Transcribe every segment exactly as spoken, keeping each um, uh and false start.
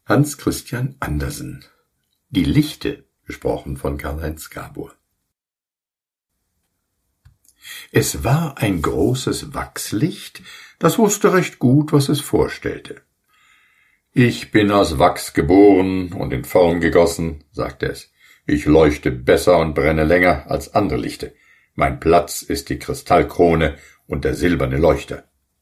Hans Christian Andersen. Die Lichte, gesprochen von Karl-Heinz Gabor. Es war ein großes Wachslicht, das wusste recht gut, was es vorstellte. »Ich bin aus Wachs geboren und in Form gegossen«, sagte es. »Ich leuchte besser und brenne länger als andere Lichte. Mein Platz ist die Kristallkrone und der silberne Leuchter.«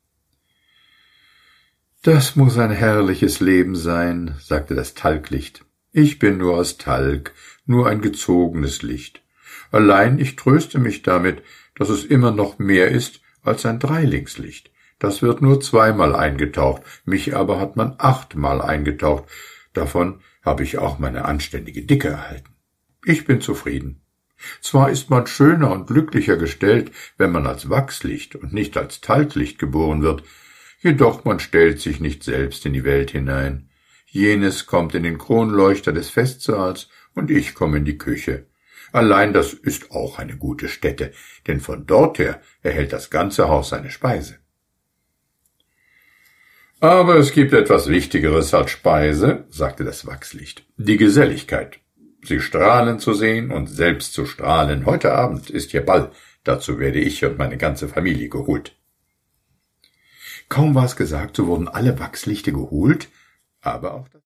»Das muß ein herrliches Leben sein«, sagte das Talglicht. »Ich bin nur aus Talg, nur ein gezogenes Licht. Allein ich tröste mich damit, dass es immer noch mehr ist als ein Dreilingslicht. Das wird nur zweimal eingetaucht, mich aber hat man achtmal eingetaucht. Davon habe ich auch meine anständige Dicke erhalten. Ich bin zufrieden. Zwar ist man schöner und glücklicher gestellt, wenn man als Wachslicht und nicht als Talglicht geboren wird, jedoch man stellt sich nicht selbst in die Welt hinein. Jenes kommt in den Kronleuchter des Festsaals und ich komme in die Küche. Allein das ist auch eine gute Stätte, denn von dorther erhält das ganze Haus seine Speise. »Aber es gibt etwas Wichtigeres als Speise«, sagte das Wachslicht, »die Geselligkeit. Sie strahlen zu sehen und selbst zu strahlen. Heute Abend ist hier Ball, dazu werde ich und meine ganze Familie geholt.« Kaum war es gesagt, so wurden alle Wachslichte geholt, aber auch das